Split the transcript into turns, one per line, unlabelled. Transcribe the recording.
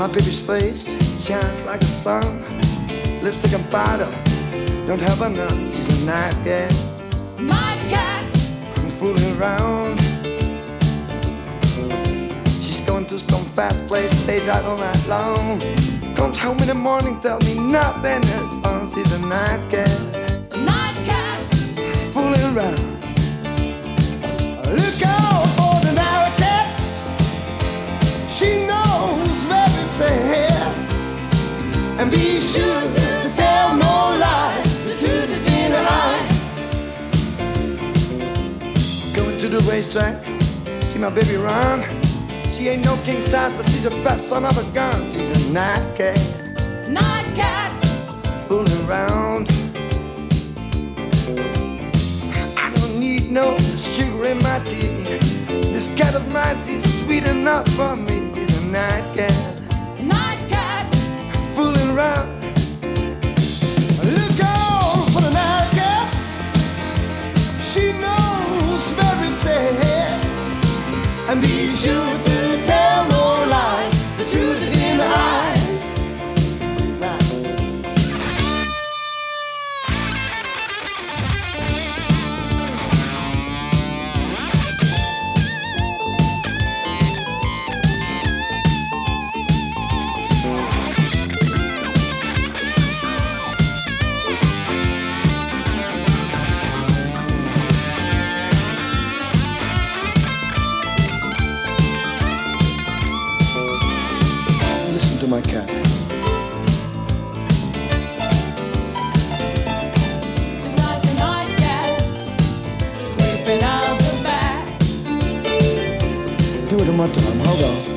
My baby's face shines like the sun. Lipstick and powder, don't have enough. She's a night cat.
Night cat.
Fooling around. She's going to some fast place, stays out all night long. Comes home in the morning, tell me nothing is fun. She's a night cat.
Night cat.
Fooling around. Look out for the night cat. She knows where it's ahead. And be sure to tell no lies. The truth is in her eyes. Going to the racetrack, see my baby run. She ain't no king size, but she's a fast son of a gun. She's a night cat.
Night cat.
Fooling around. I don't need no sugar in my tea. This cat of mine, she's sweet enough for me. She's a night cat.
Night cat.
Fooling around. Look out for the night cat. She knows where it's ahead. And be sure to tell no lies. The truth is in the eyes. Listen to my cat.
Just like a night cat. Creeping out the back.
Do it one more time. Hold on.